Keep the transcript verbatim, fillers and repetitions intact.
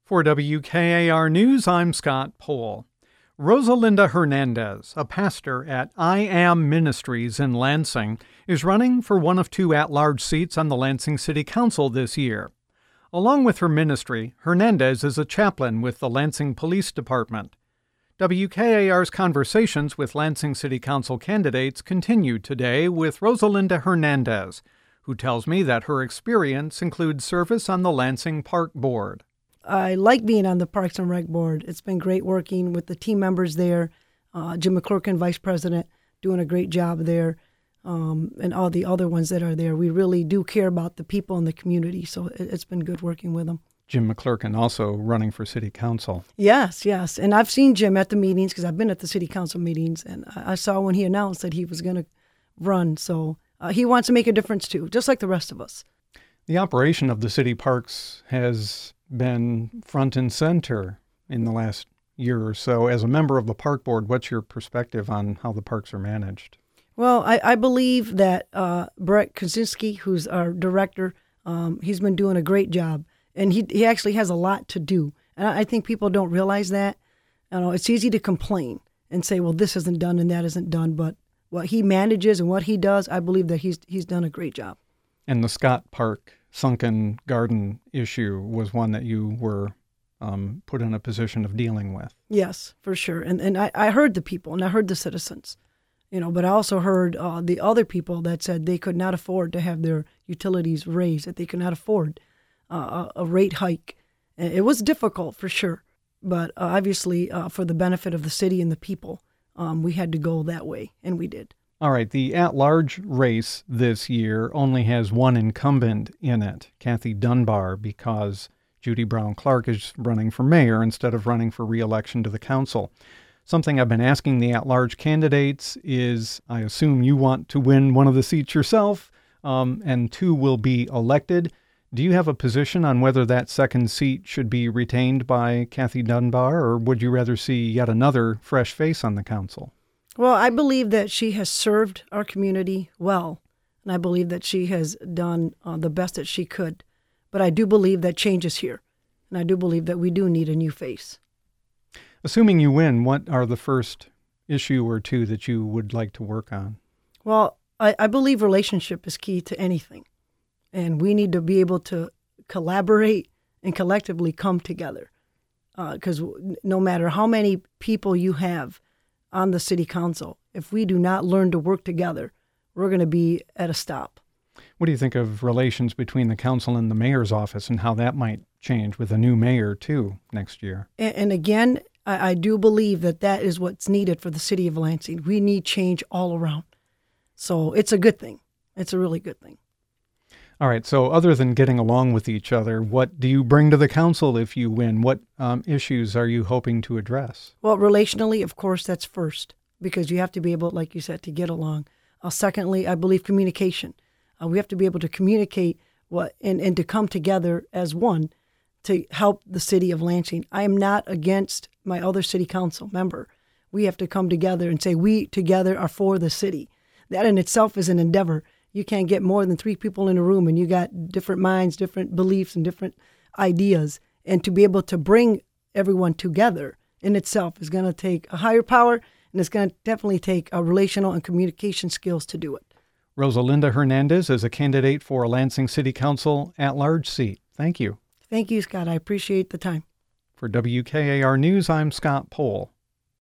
For W K A R News, I'm Scott Pohl. Rosalinda Hernandez, a pastor at I Am Ministries in Lansing, is running for one of two at-large seats on the Lansing City Council this year. Along with her ministry, Hernandez is a chaplain with the Lansing Police Department. W K A R's conversations with Lansing City Council candidates continue today with Rosalinda Hernandez, who tells me that her experience includes service on the Lansing Park Board. I like being on the Parks and Rec Board. It's been great working with the team members there. Uh, Jim McClurkin, Vice President, doing a great job there, um, and all the other ones that are there. We really do care about the people in the community, so it, it's been good working with them. Jim McClurkin also running for City Council. Yes, yes. And I've seen Jim at the meetings because I've been at the City Council meetings, and I, I saw when he announced that he was going to run. So uh, he wants to make a difference too, just like the rest of us. The operation of the city parks has been front and center in the last year or so. As a member of the park board, what's your perspective on how the parks are managed? Well, I, I believe that uh, Brett Kaczynski, who's our director, um, he's been doing a great job, and he he actually has a lot to do. And I, I think people don't realize that. You know, it's easy to complain and say, well, this isn't done and that isn't done, but what he manages and what he does, I believe that he's he's done a great job. And the Scott Park sunken garden issue was one that you were um, put in a position of dealing with. Yes, for sure. And and I, I heard the people and I heard the citizens, you know, but I also heard uh, the other people that said they could not afford to have their utilities raised, that they could not afford uh, a, a rate hike. And it was difficult for sure, but uh, obviously uh, for the benefit of the city and the people, um, we had to go that way, and we did. All right, the at-large race this year only has one incumbent in it, Kathy Dunbar, because Judy Brown Clark is running for mayor instead of running for re-election to the council. Something I've been asking the at-large candidates is, I assume you want to win one of the seats yourself, um, and two will be elected. Do you have a position on whether that second seat should be retained by Kathy Dunbar, or would you rather see yet another fresh face on the council? Well, I believe that she has served our community well, and I believe that she has done uh, the best that she could. But I do believe that change is here, and I do believe that we do need a new face. Assuming you win, what are the first issue or two that you would like to work on? Well, I, I believe relationship is key to anything, and we need to be able to collaborate and collectively come together, because uh, no matter how many people you have on the city council, if we do not learn to work together, we're going to be at a stop. What do you think of relations between the council and the mayor's office and how that might change with a new mayor, too, next year? And, and again, I, I do believe that that is what's needed for the city of Lansing. We need change all around. So it's a good thing. It's a really good thing. All right. So other than getting along with each other, what do you bring to the council if you win? What um, issues are you hoping to address? Well, relationally, of course, that's first, because you have to be able, like you said, to get along. Uh, secondly, I believe communication. Uh, we have to be able to communicate what and, and to come together as one to help the city of Lansing. I am not against my other city council member. We have to come together and say we together are for the city. That in itself is an endeavor. You can't get more than three people in a room, and you got different minds, different beliefs, and different ideas. And to be able to bring everyone together in itself is going to take a higher power, and it's going to definitely take a relational and communication skills to do it. Rosalinda Hernandez is a candidate for a Lansing City Council at-large seat. Thank you. Thank you, Scott. I appreciate the time. For W K A R News, I'm Scott Pohl.